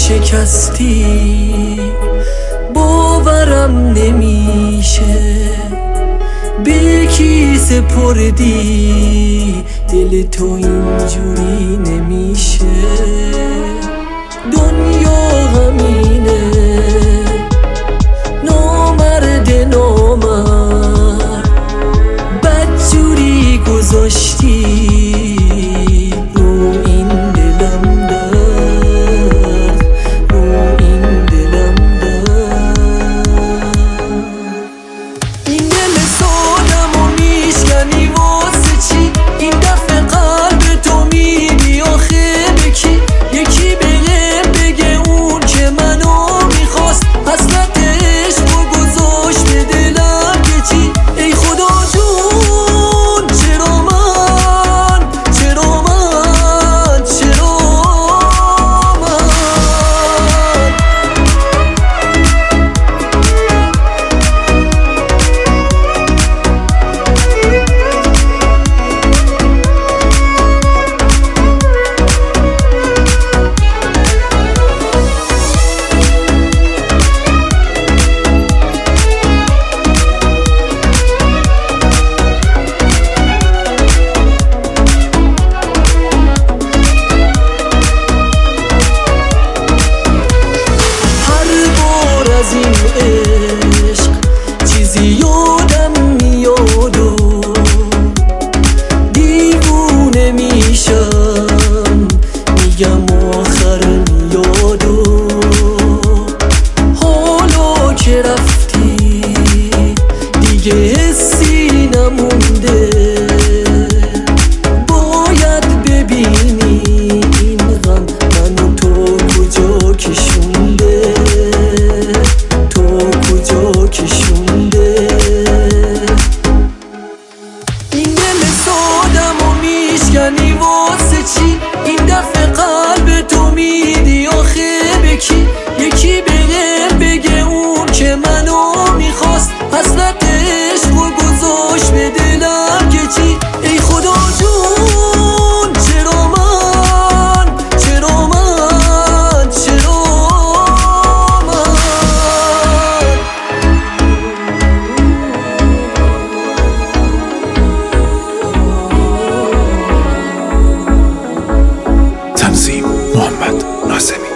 شکستی باورم نمیشه، به کی سپردی دل تو اینجوری نمیشه. دنیا همینه، نامرد نامرد بدجوری گذاشتی رو این دلم درد، رو این دلم درد. این دل سادم و میشکنی واسه چی؟ این دفعه قلب تو میدی آخه به کی؟ یکی بهم بگه اون که منو میخواست حسرت عشق و گذاشت به دلم که چی؟ ای خدا جون چرا من، چرا من، چرا من؟ از این عشق چیزی یادم میاد و دیوونه میشم، میگم آخر میاد و حالا که رفتی دیگه حسی نمونده. باید ببینی این غم منو تو کجا کشونده، کشونده. این دل سادم و میشکنی واسه چی؟ این دفعه قلب تو میدی آخه به کی؟ یکی بهم بگه اون که منو میخواست حسرت عشق و گذاشت به دلم که چی؟ ای خدا جون چرا من، چرا من، چرا من؟ تنظیم محمد ناظمی.